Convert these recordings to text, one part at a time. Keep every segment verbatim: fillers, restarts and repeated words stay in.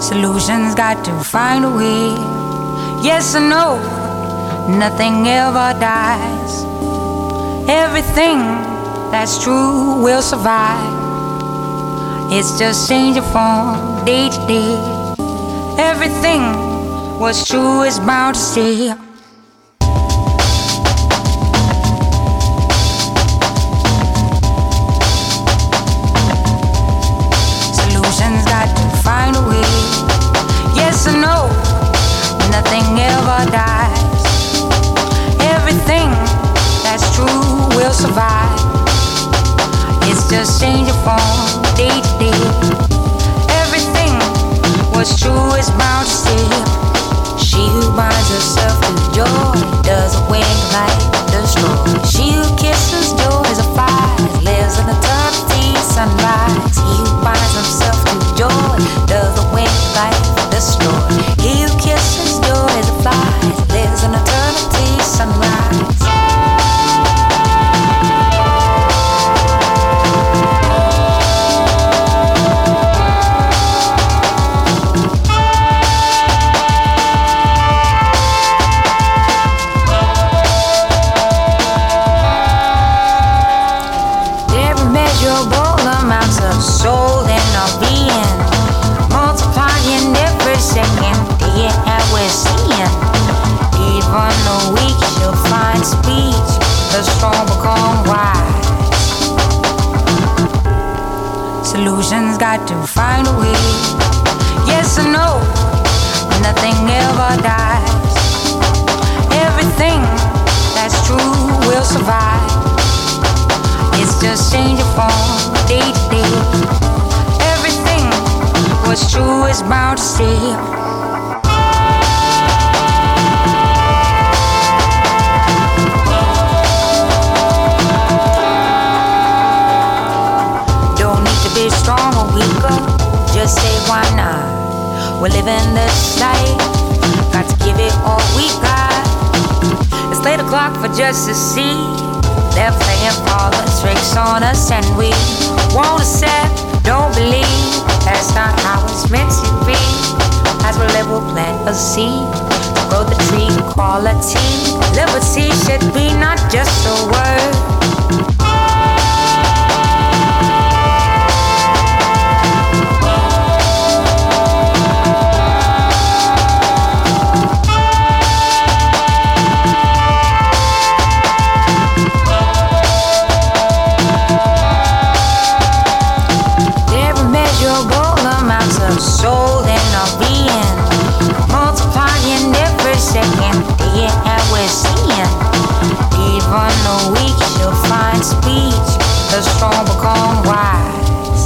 Solutions got to find a way. Yes or no, nothing ever dies. Everything that's true will survive. It's just changing from day to day. Everything what's true is bound to stay. Solutions got to find a way. Yes or no, nothing ever dies. Everything that's true will survive. It's just changing from day to day. Everything what's true is bound to stay. She who binds herself to joy doesn't wing like destroy. She who kisses joy is a fire, lives in eternity sunrise. He who binds himself to joy doesn't wing like destroy. He who kisses joy is a fire, lives in eternity sunrise. Soul in our being, multiplying every second, day and we're seeing. Even the weak shall find speech, the strong become wise. Solutions got to find a way. Yes or no, nothing ever dies. Everything that's true will survive. It's just changing from day to day. Everything what's true is bound to stay. Don't need to be strong or weaker, just say why not. We're living this life, got to give it all we got. It's eight o'clock for just to see. They're playing politics on us and we won't accept, don't believe. That's not how it's meant to be. As we live, we'll plant a seed, grow the tree, equality. Liberty should be not just a word. Soul in our being, multiplying every second, day and we're seeing. Even the weak shall find speech, the strong become wise.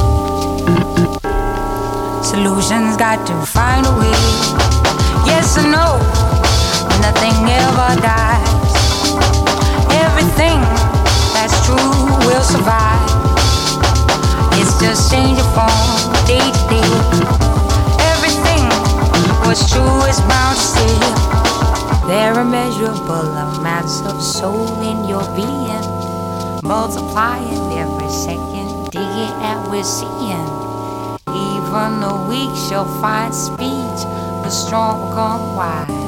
Solutions got to find a way. Yes or no, nothing ever dies. Everything that's true will survive. It's just changing from day to day. Everything what's true is bound to stay. There are immeasurable amounts of soul in your being, multiplying every second, day and we're seeing. Even the weak shall find speech, the strong become wise.